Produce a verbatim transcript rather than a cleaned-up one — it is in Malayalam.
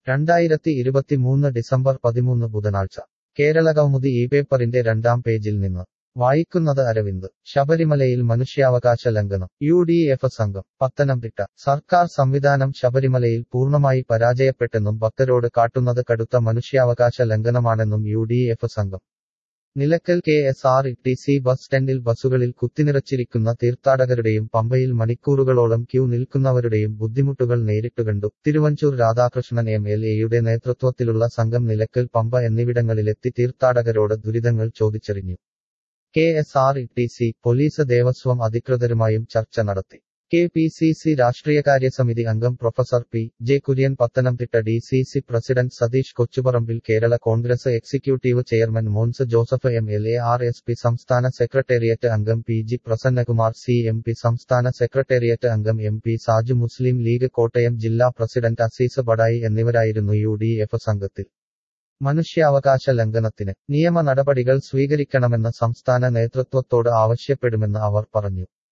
രണ്ടായിരത്തി ഇരുപത്തിമൂന്ന് ഡിസംബർ പതിമൂന്ന് ബുധനാഴ്ച കേരളകൗമുദി ഈ പേപ്പറിന്റെ രണ്ടാം പേജിൽ നിന്ന് വായിക്കുന്നത് അരവിന്ദ്. ശബരിമലയിൽ മനുഷ്യാവകാശ ലംഘനം. യു ഡി എഫ് സംഘം പത്തനംതിട്ട. സർക്കാർ സംവിധാനം ശബരിമലയിൽ പൂർണ്ണമായി പരാജയപ്പെട്ടെന്നും ഭക്തരോട് കാട്ടുന്നത് കടുത്ത മനുഷ്യാവകാശ ലംഘനമാണെന്നും യു ഡി എഫ് സംഘം. Nilakkal K S R T C bus സ്റ്റാൻഡിൽ ബസ്സുകളിൽ കുത്തിനിറച്ചിരിക്കുന്ന തീർത്ഥാടകരുടെയും പമ്പയിൽ മണിക്കൂറുകളോളം ക്യൂ നിൽക്കുന്നവരുടെയും ബുദ്ധിമുട്ടുകൾ നേരിട്ടുകണ്ടു. തിരുവഞ്ചൂർ രാധാകൃഷ്ണൻ എം എൽ എയുടെ നേതൃത്വത്തിലുള്ള സംഘം നിലക്കൽ, പമ്പ എന്നിവിടങ്ങളിലെത്തി തീർത്ഥാടകരോട് ദുരിതങ്ങൾ ചോദിച്ചറിഞ്ഞു. K S R T C, police, Devaswom അധികൃതരുമായും ചർച്ച നടത്തി. കെ പി സി സി രാഷ്ട്രീയകാര്യസമിതി അംഗം professor P J Kurien, Pathanamthitta D C C president Satheesh Kochuparambil, Kerala Congress executive chairman Mons Joseph M L A, R S P സംസ്ഥാന സെക്രട്ടേറിയറ്റ് അംഗം P G Prasannakumar, C M P സംസ്ഥാന സെക്രട്ടേറിയറ്റ് അംഗം M P Saju, Muslim League Kottayam ജില്ലാ പ്രസിഡന്റ് അസീസ് ബഡായി എന്നിവരായിരുന്നു യു ഡി എഫ് സംഘത്തിൽ. മനുഷ്യാവകാശ ലംഘനത്തിന് നിയമ നടപടികൾ സ്വീകരിക്കണമെന്ന് സംസ്ഥാന നേതൃത്വത്തോട് ആവശ്യപ്പെടുമെന്ന് അവർ പറഞ്ഞു.